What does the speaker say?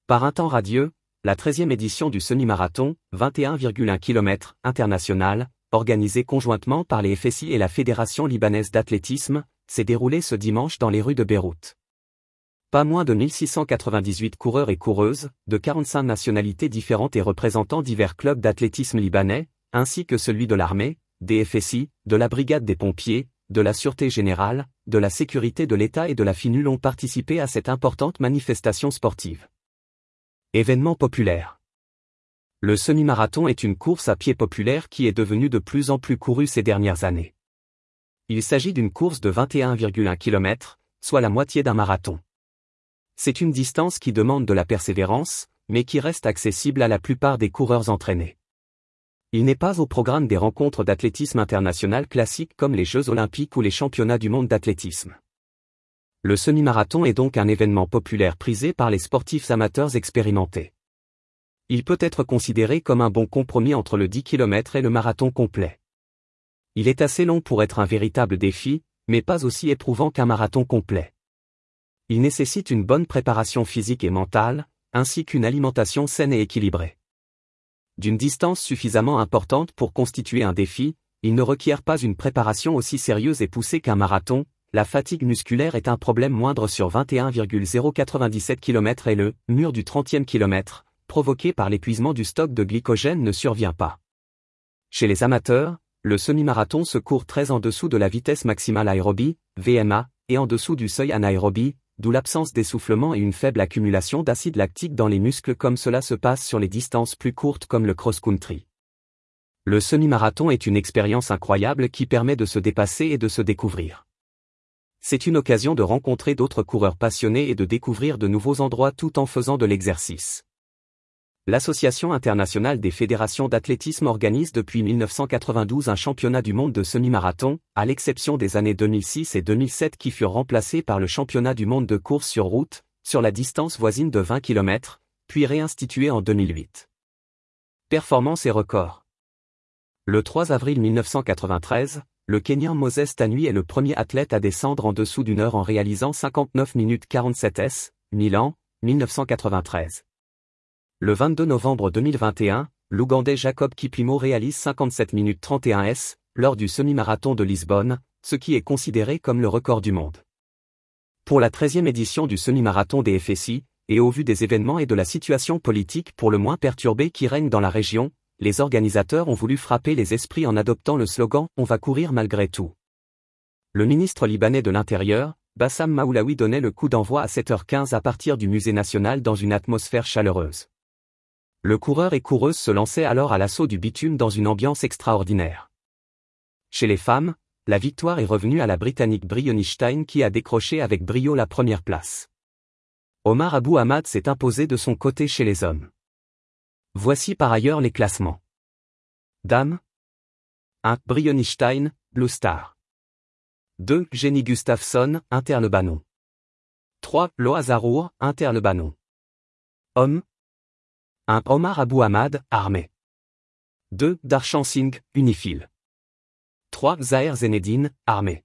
Par un temps radieux, la 13e édition du semi-marathon, 21,1 km international, organisée conjointement par les FSI et la Fédération libanaise d'athlétisme, s'est déroulée ce dimanche dans les rues de Beyrouth. Pas moins de 1698 coureurs et coureuses, de 45 nationalités différentes et représentant divers clubs d'athlétisme libanais, ainsi que celui de l'armée, des FSI, de la brigade des pompiers, de la Sûreté générale, de la sécurité de l'État et de la FINUL ont participé à cette importante manifestation sportive. Événement populaire. Le semi-marathon est une course à pied populaire qui est devenue de plus en plus courue ces dernières années. Il s'agit d'une course de 21,1 km, soit la moitié d'un marathon. C'est une distance qui demande de la persévérance, mais qui reste accessible à la plupart des coureurs entraînés. Il n'est pas au programme des rencontres d'athlétisme international classiques comme les Jeux olympiques ou les championnats du monde d'athlétisme. Le semi-marathon est donc un événement populaire prisé par les sportifs amateurs expérimentés. Il peut être considéré comme un bon compromis entre le 10 km et le marathon complet. Il est assez long pour être un véritable défi, mais pas aussi éprouvant qu'un marathon complet. Il nécessite une bonne préparation physique et mentale, ainsi qu'une alimentation saine et équilibrée. D'une distance suffisamment importante pour constituer un défi, il ne requiert pas une préparation aussi sérieuse et poussée qu'un marathon. La fatigue musculaire est un problème moindre sur 21,097 km et le « mur du 30e kilomètre », provoqué par l'épuisement du stock de glycogène ne survient pas. Chez les amateurs, le semi-marathon se court très en dessous de la vitesse maximale aérobie, VMA, et en dessous du seuil anaérobie, d'où l'absence d'essoufflement et une faible accumulation d'acide lactique dans les muscles comme cela se passe sur les distances plus courtes comme le cross-country. Le semi-marathon est une expérience incroyable qui permet de se dépasser et de se découvrir. C'est une occasion de rencontrer d'autres coureurs passionnés et de découvrir de nouveaux endroits tout en faisant de l'exercice. L'Association internationale des fédérations d'athlétisme organise depuis 1992 un championnat du monde de semi-marathon, à l'exception des années 2006 et 2007 qui furent remplacés par le championnat du monde de course sur route, sur la distance voisine de 20 km, puis réinstitué en 2008. Performance et records. Le 3 avril 1993, le Kenyan Moses Tanui est le premier athlète à descendre en dessous d'une heure en réalisant 59 minutes 47 s, Milan, 1993. Le 22 novembre 2021, l'Ougandais Jacob Kiplimo réalise 57 minutes 31 s, lors du semi-marathon de Lisbonne, ce qui est considéré comme le record du monde. Pour la 13e édition du semi-marathon des FSI, et au vu des événements et de la situation politique pour le moins perturbée qui règne dans la région, les organisateurs ont voulu frapper les esprits en adoptant le slogan « On va courir malgré tout ». Le ministre libanais de l'Intérieur, Bassam Maoulaoui donnait le coup d'envoi à 7h15 à partir du musée national dans une atmosphère chaleureuse. Le coureur et coureuse se lançaient alors à l'assaut du bitume dans une ambiance extraordinaire. Chez les femmes, la victoire est revenue à la Britannique Bryony Stein qui a décroché avec brio la première place. Omar Abou Ahmad s'est imposé de son côté chez les hommes. Voici par ailleurs les classements. Dames. 1. Bryony Stein, Blue Star. 2. Jenny Gustafsson, Inter-Lebanon. 3. Loa Zarour, Inter-Lebanon. Hommes. 1. Omar Abou Ahmad, Armée. 2. Darshan Singh, Unifil. 3. Zahir Zenedine, Armée.